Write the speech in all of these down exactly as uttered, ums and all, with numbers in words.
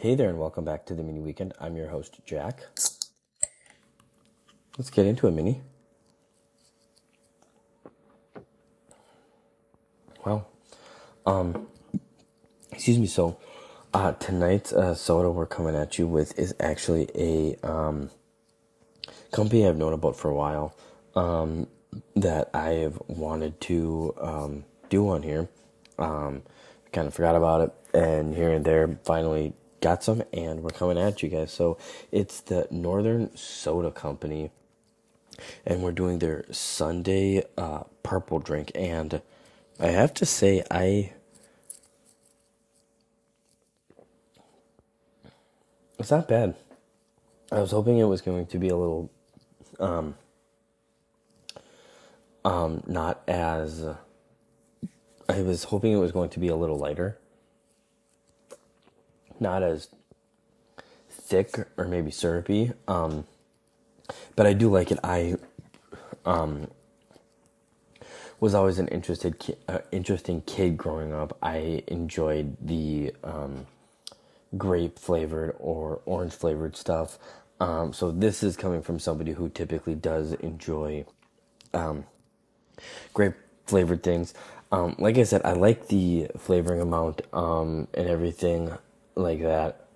Hey there, and welcome back to the Mini Weekend. I'm your host, Jack. Let's get into it, Mini. Well, um, excuse me. So, uh, tonight's uh, soda we're coming at you with is actually a um, company I've known about for a while um, that I've wanted to um, do on here. Um, kind of forgot about it, and here and there, finally got some, and we're coming at you guys. So it's the Northern Soda Company, and we're doing their Sunday uh, purple drink. And I have to say, I it's not bad. I was hoping it was going to be a little, um, um, not as. I was hoping it was going to be a little lighter, not as thick or maybe syrupy. Um, but I do like it. I um, was always an interested, ki- uh, interesting kid growing up. I enjoyed the um, grape flavored or orange flavored stuff. Um, so this is coming from somebody who typically does enjoy um, grape flavored things. Um, like I said, I like the flavoring amount um, and everything like that.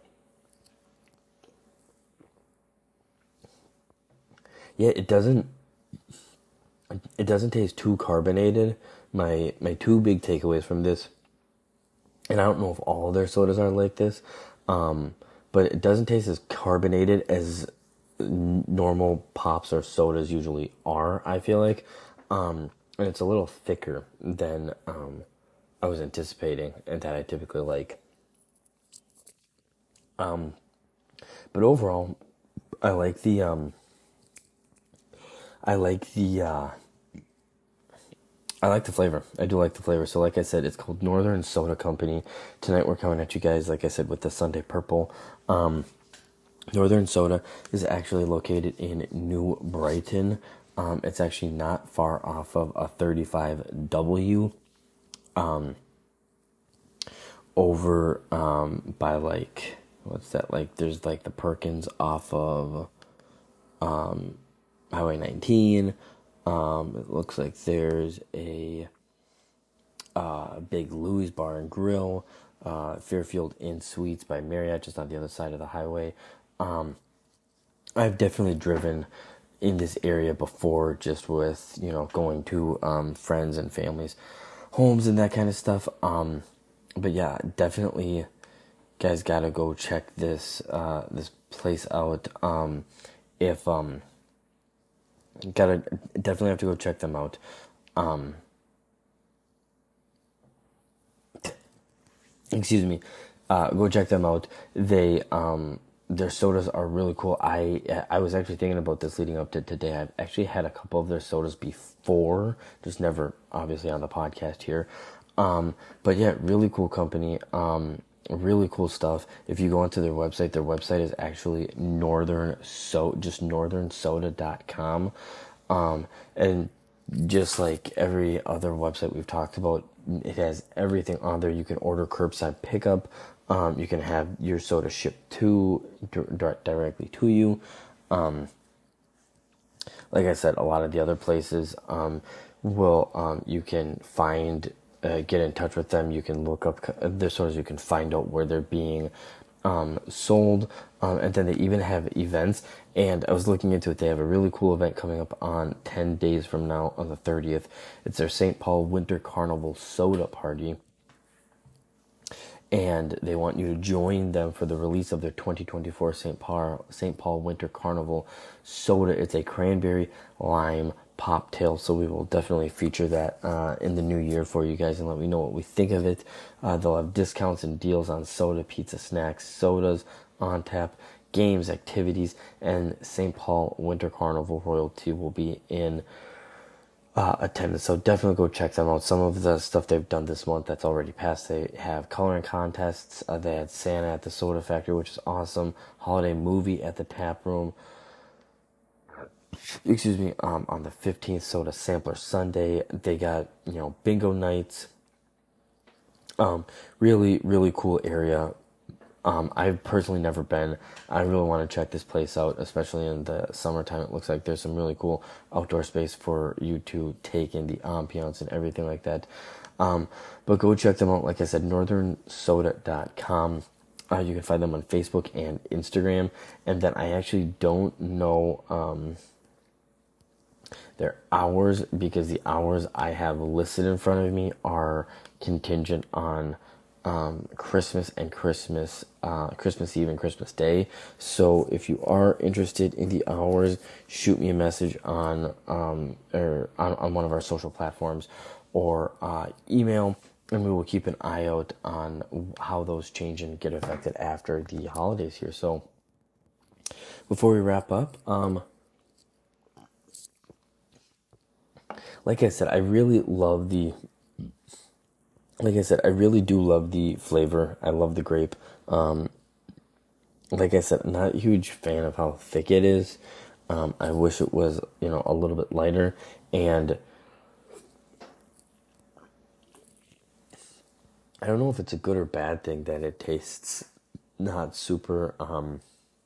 Yeah, it doesn't. It doesn't taste too carbonated. My my two big takeaways from this, and I don't know if all of their sodas are like this, um, but it doesn't taste as carbonated as n- normal pops or sodas usually are. I feel like, um, and it's a little thicker than um, I was anticipating, and that I typically like. Um, but overall, I like the um, I like the uh, I like the flavor. I do like the flavor. So like I said, it's called Northern Soda Company. Tonight we're coming at you guys, like I said, with the Sunday Purple. Um, Northern Soda is actually located in New Brighton. Um, it's actually not far off of a thirty-five W. Um, over um, by like, what's that? Like there's like the Perkins off of um, Highway nineteen. Um, it looks like there's a uh, Big Louie's Bar and Grill, uh, Fairfield Inn Suites by Marriott, just on the other side of the highway. Um, I've definitely driven in this area before, just with, you know, going to um, friends and families' homes and that kind of stuff. Um, but yeah, definitely, guys, gotta go check this uh, this place out. Um, if um, gotta definitely have to go check them out. Um, excuse me, uh, go check them out. They um, their sodas are really cool. I I was actually thinking about this leading up to today. I've actually had a couple of their sodas before, just never obviously on the podcast here. Um, but yeah, really cool company. Um, really cool stuff. If you go onto their website, their website is actually northern so just northern soda dot com. Um, and just like every other website we've talked about, it has everything on there. You can order curbside pickup. Um, you can have your soda shipped to di- directly to you. Um, like I said, a lot of the other places um, will um, you can find uh, get in touch with them. You can look up their sodas. You can find out where they're being um, sold, um, and then they even have events. And I was looking into it. They have a really cool event coming up on ten days from now on the thirtieth. It's their Saint Paul Winter Carnival Soda Party. And they want you to join them for the release of their twenty twenty-four Saint Paul Saint Paul Winter Carnival Soda. It's a cranberry lime pop tail, so we will definitely feature that uh, in the new year for you guys and let me know what we think of it. Uh, they'll have discounts and deals on soda, pizza, snacks, sodas on tap, games, activities, and Saint Paul Winter Carnival royalty will be in Uh, attendance. So definitely go check them out. Some of the stuff they've done this month that's already passed, they have coloring contests. Uh, they had Santa at the Soda Factory, which is awesome. Holiday movie at the Tap Room. Excuse me. Um, on the fifteenth, Soda Sampler Sunday. They got, you know, bingo nights. Um, really, really cool area. Um, I've personally never been. I really want to check this place out, especially in the summertime. It looks like there's some really cool outdoor space for you to take in the ambiance and everything like that. Um, but go check them out. Like I said, northern soda dot com. Uh, you can find them on Facebook and Instagram. And then I actually don't know um, their hours, because the hours I have listed in front of me are contingent on um, Christmas and Christmas, uh, Christmas Eve and Christmas Day. So if you are interested in the hours, shoot me a message on um, or on, on one of our social platforms, or uh, email, and we will keep an eye out on how those change and get affected after the holidays here. So before we wrap up, um, like I said, I really love the, like I said, I really do love the flavor. I love the grape. Um, like I said, I'm not a huge fan of how thick it is. Um, I wish it was, you know, a little bit lighter. And I don't know if it's a good or bad thing that it tastes not super, um,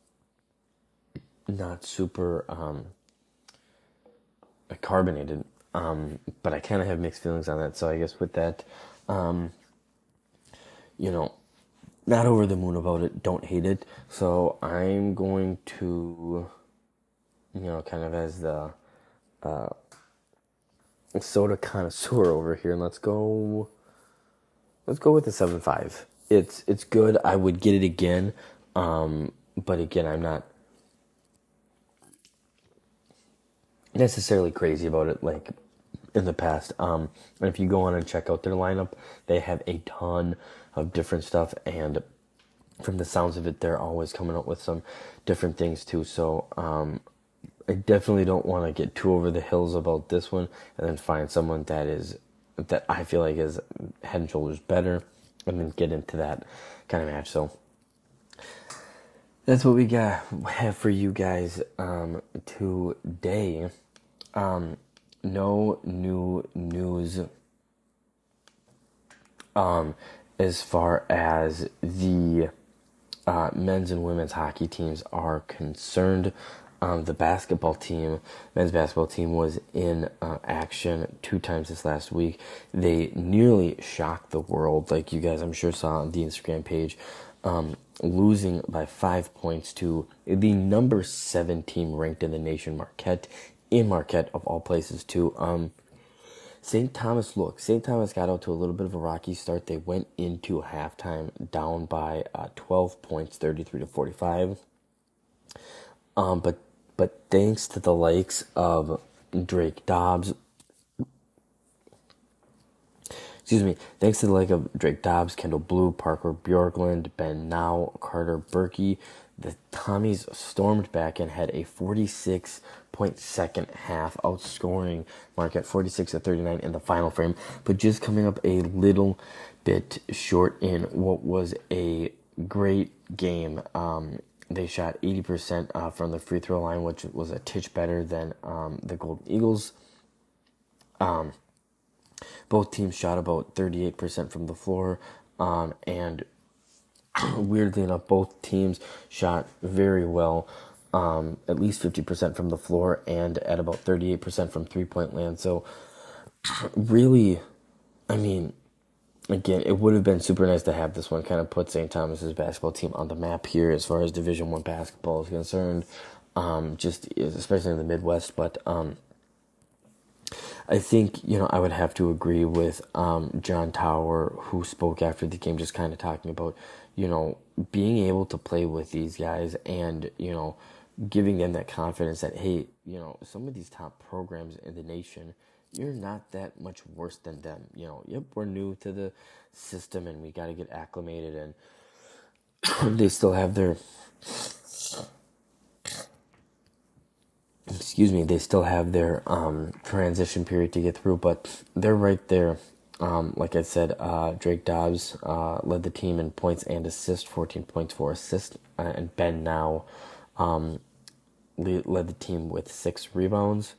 not super um, carbonated. Um, but I kind of have mixed feelings on that. So I guess with that, um, you know, not over the moon about it. Don't hate it. So I'm going to, you know, kind of as the uh, soda connoisseur over here, and let's go. Let's go with the seven five. It's it's good. I would get it again, um, but again, I'm not necessarily crazy about it like in the past. Um, and if you go on and check out their lineup, they have a ton of different stuff, and from the sounds of it, they're always coming up with some different things too. So um, I definitely don't want to get too over the hills about this one, and then find someone that is that I feel like is head and shoulders better, and then get into that kind of match. So that's what we got have for you guys um, today. Um, no new news um, as far as the uh, men's and women's hockey teams are concerned. Um, the basketball team, men's basketball team, was in uh, action two times this last week. They nearly shocked the world, like you guys I'm sure saw on the Instagram page, um, losing by five points to the number seven team ranked in the nation, Marquette, in Marquette of all places too. Um, Saint Thomas, look, Saint Thomas got out to a little bit of a rocky start. They went into halftime down by uh, twelve points, thirty-three to forty-five. Um, but but thanks to the likes of Drake Dobbs, excuse me, thanks to the like of Drake Dobbs, Kendall Blue, Parker Bjorklund, Ben Now, Carter Berkey, the Tommies stormed back and had a forty-six point second half, outscoring Marquette forty-six to thirty-nine in the final frame, but just coming up a little bit short in what was a great game. Um, they shot eighty percent uh, from the free throw line, which was a titch better than um, the Golden Eagles. Um, both teams shot about thirty-eight percent from the floor, um, and weirdly enough, both teams shot very well, um, at least fifty percent from the floor and at about thirty-eight percent from three-point land. So really, I mean, again, it would have been super nice to have this one. Kind of put Saint Thomas's basketball team on the map here as far as Division One basketball is concerned, um, just especially in the Midwest. But um, I think, you know, I would have to agree with um, John Tower, who spoke after the game, just kind of talking about, you know, being able to play with these guys and, you know, giving them that confidence that, hey, you know, some of these top programs in the nation, you're not that much worse than them. You know, yep, we're new to the system and we got to get acclimated, and they still have their, excuse me, they still have their um, transition period to get through, but they're right there. Um, like I said, uh, Drake Dobbs uh, led the team in points and assists, fourteen points, four assists, uh, and Ben Now um, le- led the team with six rebounds.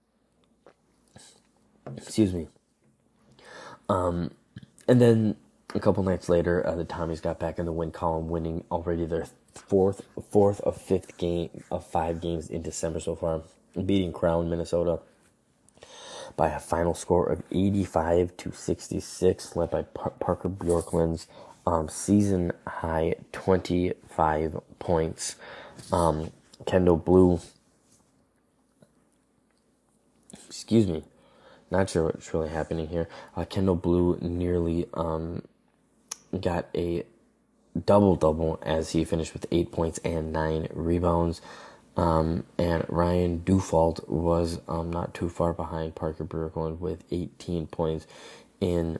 Excuse me. Um, and then A couple nights later, uh, the Tommies got back in the win column, winning already their fourth fourth of fifth game of five games in December so far, beating Crown, Minnesota, by a final score of eighty-five to sixty-six, led by Par- Parker Bjorklund's um, season high twenty-five points. Um, Kendall Blue, excuse me, not sure what's really happening here. Uh, Kendall Blue nearly um, got a double-double as he finished with eight points and nine rebounds. Um, and Ryan Dufault was um, not too far behind Parker Bjorklund with eighteen points in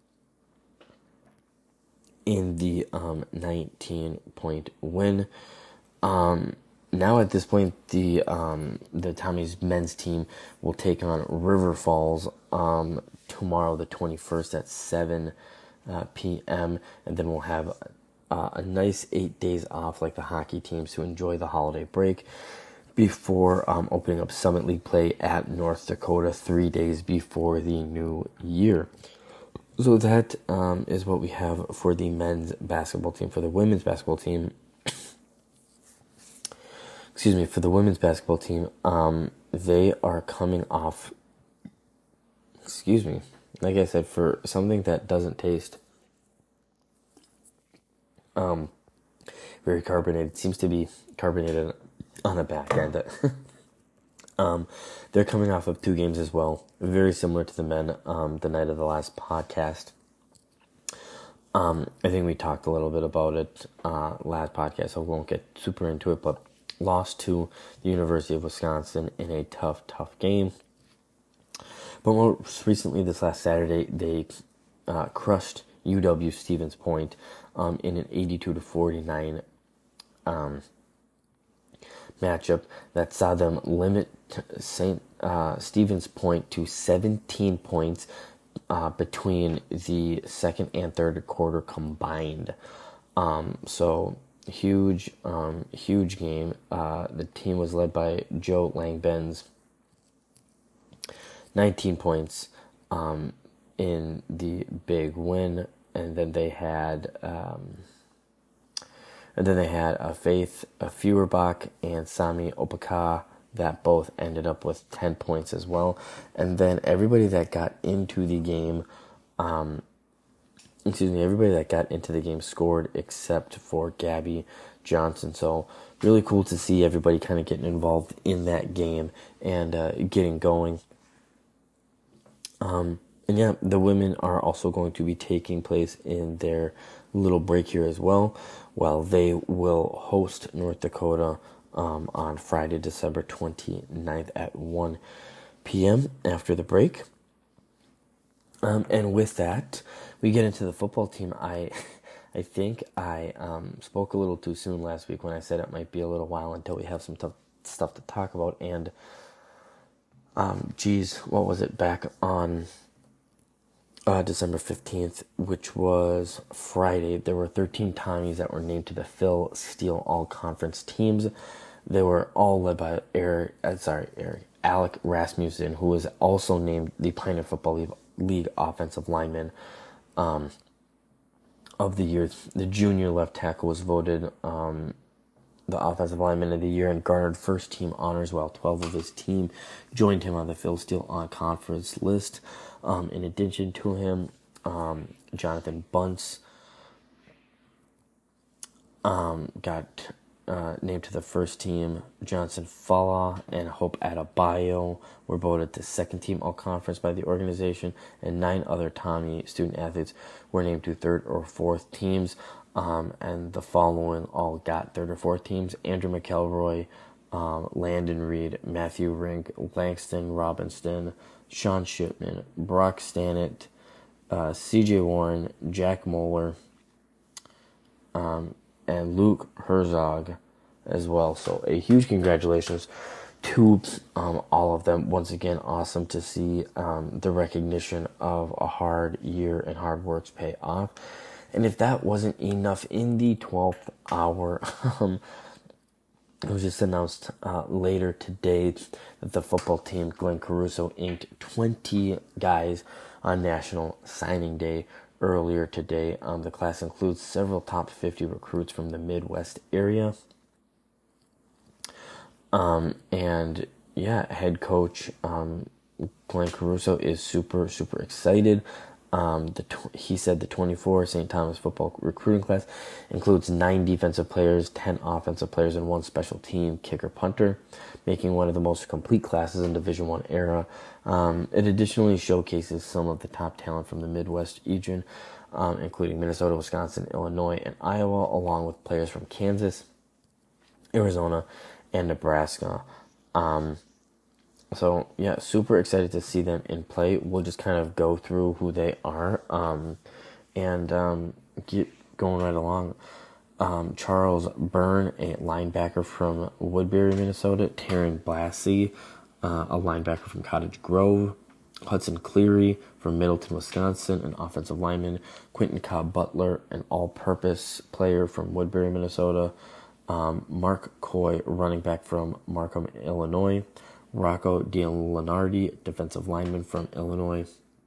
in the um, nineteen-point win. Um, now at this point, the um, the Tommies men's team will take on River Falls um, tomorrow, the twenty-first at seven uh, p.m. And then we'll have uh, a nice eight days off like the hockey teams to enjoy the holiday break before um, opening up Summit League play at North Dakota three days before the new year. So that um, is what we have for the men's basketball team. For the women's basketball team, excuse me, for the women's basketball team, um, they are coming off, excuse me, like I said, for something that doesn't taste um, very carbonated, seems to be carbonated on the back end. um, they're coming off of two games as well, very similar to the men, um, the night of the last podcast. Um, I think we talked a little bit about it uh, last podcast, so I won't get super into it, but lost to the University of Wisconsin in a tough, tough game. But most recently, this last Saturday, they uh, crushed U W Stevens Point um, in an eighty-two to forty-nine um, matchup that saw them limit Saint uh, Stevens Point to seventeen points uh, between the second and third quarter combined. Um, so huge, um, huge game. Uh, the team was led by Joe Langbenz, nineteen points um, in the big win, and then they had. Um, And then they had a Faith a Feuerbach and Sami Opaka that both ended up with ten points as well. And then everybody that got into the game, um, excuse me, everybody that got into the game scored except for Gabby Johnson. So really cool to see everybody kind of getting involved in that game and uh, getting going. Um, and yeah, the women are also going to be taking place in their little break here as well, while they will host North Dakota um, on Friday, December twenty-ninth at one p.m. after the break. Um, and with that, we get into the football team. I I think I um, spoke a little too soon last week when I said it might be a little while until we have some tough stuff to talk about. And, um, geez, what was it, back on Uh, December fifteenth, which was Friday, there were thirteen Tommies that were named to the Phil Steele All-Conference teams. They were all led by Eric, uh, sorry, Eric, Alec Rasmussen, who was also named the Pioneer Football League, League Offensive Lineman um, of the year. The junior left tackle was voted um, the Offensive Lineman of the Year and garnered first-team honors, while twelve of his team joined him on the Phil Steele All-Conference list. Um, in addition to him, um, Jonathan Bunce um, got uh, named to the first team. Johnson Fala and Hope Adebayo were voted to second team all-conference by the organization, and nine other Tommy student athletes were named to third or fourth teams. Um, and the following all got third or fourth teams: Andrew McElroy, um, Landon Reed, Matthew Rink, Langston Robinson, Sean Shipman, Brock Stannett, uh, C J Warren, Jack Moeller, um, and Luke Herzog as well. So a huge congratulations to um, all of them. Once again, awesome to see um, the recognition of a hard year and hard works pay off. And if that wasn't enough, in the twelfth hour, um, it was just announced uh, later today that the football team, Glenn Caruso, inked twenty guys on National Signing Day earlier today. Um, the class includes several top fifty recruits from the Midwest area. Um, and yeah, head coach um, Glenn Caruso is super, super excited. Um, the tw- he said the twenty-four Saint Thomas football recruiting class includes nine defensive players, ten offensive players, and one special team kicker punter, making one of the most complete classes in Division One era. Um, it additionally showcases some of the top talent from the Midwest region, um, including Minnesota, Wisconsin, Illinois, and Iowa, along with players from Kansas, Arizona, and Nebraska. Um, So, yeah, super excited to see them in play. We'll just kind of go through who they are um, and um, get going right along. Um, Charles Byrne, a linebacker from Woodbury, Minnesota. Taryn Blassie, uh, a linebacker from Cottage Grove. Hudson Cleary from Middleton, Wisconsin, an offensive lineman. Quentin Cobb Butler, an all-purpose player from Woodbury, Minnesota. Um, Mark Coy, running back from Markham, Illinois. Rocco DeLeonardi, defensive lineman from Illinois.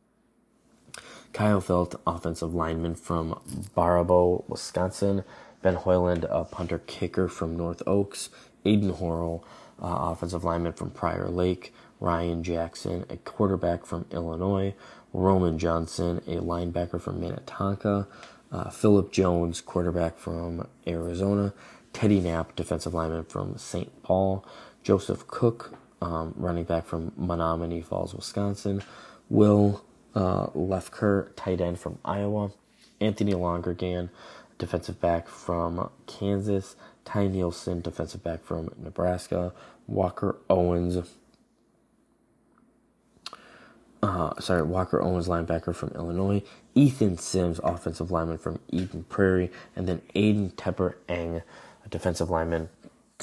Kyle Felt, offensive lineman from Baraboo, Wisconsin. Ben Hoyland, a punter kicker from North Oaks. Aiden Horrell, uh, offensive lineman from Prior Lake. Ryan Jackson, a quarterback from Illinois. Roman Johnson, a linebacker from Minnetonka. Uh, Philip Jones, quarterback from Arizona. Teddy Knapp, defensive lineman from Saint Paul. Joseph Cook, Um, running back from Menominee Falls, Wisconsin. Will uh, Lefker, tight end from Iowa. Anthony Longergan, defensive back from Kansas. Ty Nielsen, defensive back from Nebraska. Walker Owens, uh, sorry, Walker Owens, linebacker from Illinois. Ethan Sims, offensive lineman from Eden Prairie. And then Aiden Tepper-Eng, a defensive lineman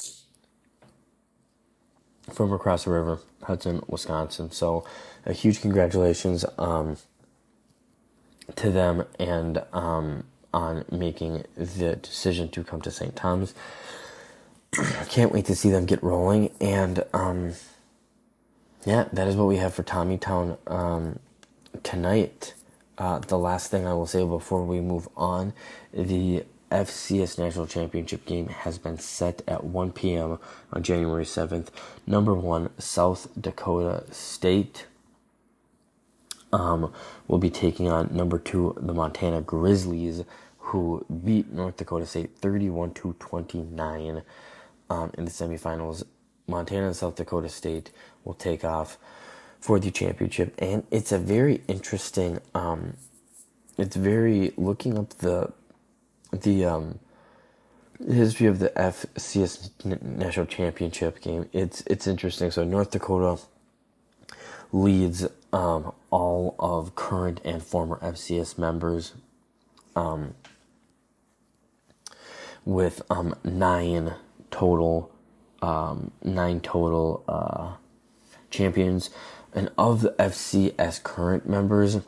from across the river, Hudson, Wisconsin. So a huge congratulations um, to them and um, on making the decision to come to Saint Thomas. I can't wait to see them get rolling. And um, yeah, that is what we have for Tommytown um, tonight. Uh, the last thing I will say before we move on, the F C S National Championship game has been set at one p.m. on January seventh. Number one, South Dakota State um, will be taking on number two, the Montana Grizzlies, who beat North Dakota State thirty-one to twenty-nine um, in the semifinals. Montana and South Dakota State will take off for the championship, and it's a very interesting. Um, it's very looking up the. The um, history of the F C S National Championship game. It's it's interesting. So North Dakota leads um, all of current and former F C S members um, with um, nine total um, nine total uh, champions, and of the F C S current members,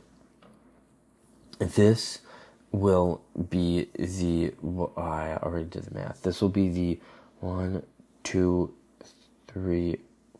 this will be the, well, I already did the math. This will be the one, two, three,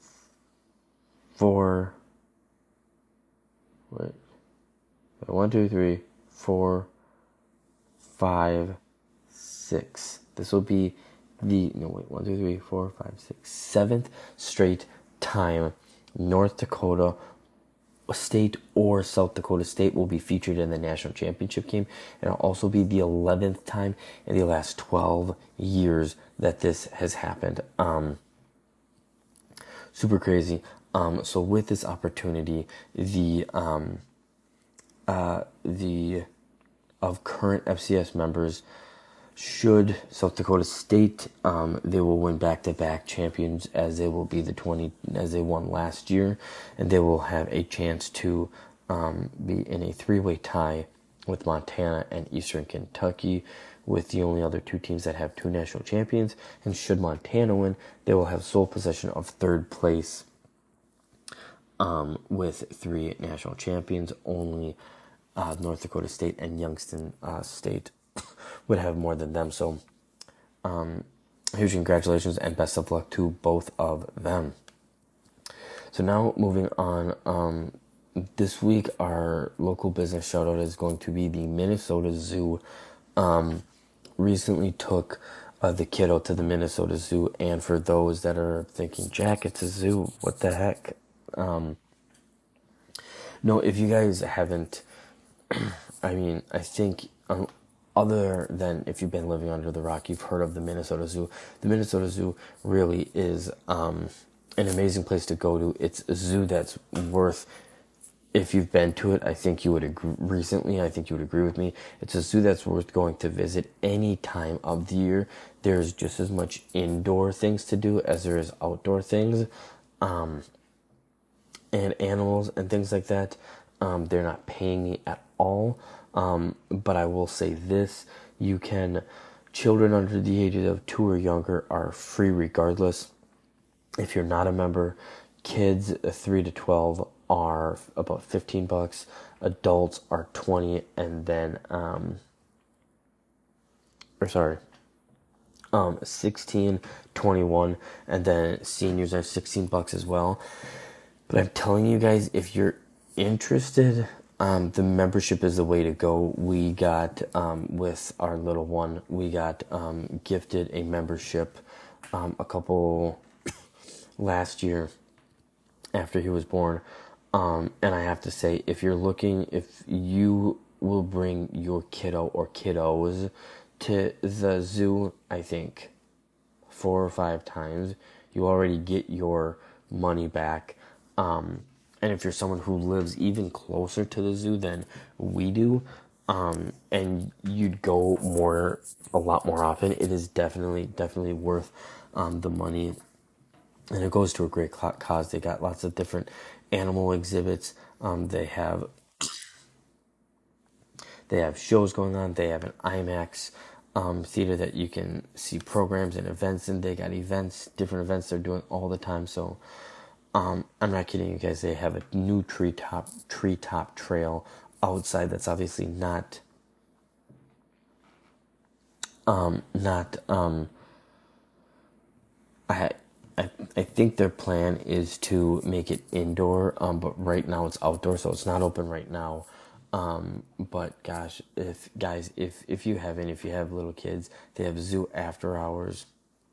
four, wait, one, two, three, four, five, six. This will be the, no wait, one, two, three, four, five, six, seventh straight time North Dakota State or South Dakota State will be featured in the national championship game, and it'll also be the eleventh time in the last twelve years that this has happened. Um, super crazy. Um, so with this opportunity, the um, uh, the of current F C S members, should South Dakota State, um, they will win back-to-back champions, as they will be the twenty as they won last year, and they will have a chance to um, be in a three-way tie with Montana and Eastern Kentucky, with the only other two teams that have two national champions. And should Montana win, they will have sole possession of third place um, with three national champions. Only uh, North Dakota State and Youngstown uh, State would have more than them. So um, huge congratulations and best of luck to both of them. So now moving on, um, this week, our local business shout out is going to be the Minnesota Zoo. Um, recently took uh, the kiddo to the Minnesota Zoo, and for those that are thinking, Jack, it's a zoo, what the heck? Um, no, if you guys haven't, I mean, I think um, other than if you've been living under the rock, you've heard of the Minnesota Zoo. The Minnesota Zoo really is um, an amazing place to go to. It's a zoo that's worth, if you've been to it, I think you would agree, recently, I think you would agree with me. It's a zoo that's worth going to visit any time of the year. There's just as much indoor things to do as there is outdoor things. Um, and animals and things like that. Um, they're not paying me at all. Um, but I will say this, you can, children under the ages of two or younger are free regardless. If you're not a member, kids three to twelve are about fifteen bucks, adults are twenty, and then, um, or sorry, um, sixteen, twenty-one, and then seniors are sixteen bucks as well. But I'm telling you guys, if you're interested, um, the membership is the way to go. We got, um, with our little one, we got, um, gifted a membership, um, a couple last year after he was born. Um, and I have to say, if you're looking, if you will bring your kiddo or kiddos to the zoo, I think four or five times, you already get your money back. Um, and if you're someone who lives even closer to the zoo than we do, um, and you'd go more, a lot more often, it is definitely, definitely worth, um, the money. And it goes to a great cause. They got lots of different animal exhibits. Um, they have, they have shows going on. They have an IMAX, um, theater that you can see programs and events in. They got events, different events they're doing all the time. So, Um, I'm not kidding you guys, they have a new treetop treetop trail outside that's obviously not um not um I I I think their plan is to make it indoor, um but right now it's outdoor, so it's not open right now. Um but gosh, if guys if if you haven't, if you have little kids, they have zoo after hours.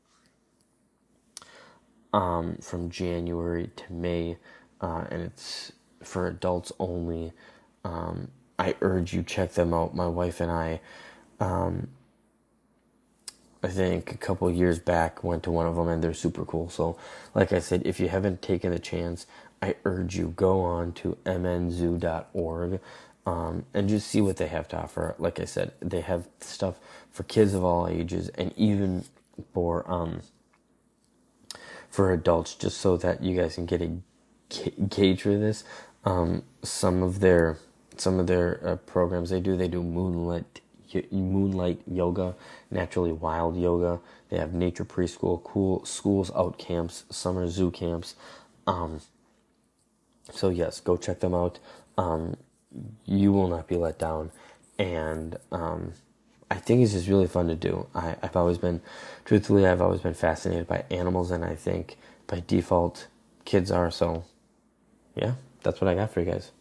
Um, from January to May, uh, and it's for adults only. Um, I urge you, check them out. My wife and I, um, I think a couple years back, went to one of them, and they're super cool. So, like I said, if you haven't taken the chance, I urge you, go on to m n zoo dot org, um, and just see what they have to offer. Like I said, they have stuff for kids of all ages, and even for, um, for adults, just so that you guys can get a gauge for this. Um, some of their some of their uh, programs they do, they do moonlight moonlight yoga, naturally wild yoga. They have nature preschool, cool schools out camps, summer zoo camps. Um, so yes, go check them out. Um, you will not be let down, and um, I think it's just really fun to do. I, I've always been, truthfully, I've always been fascinated by animals, and I think by default, kids are. So, yeah, that's what I got for you guys.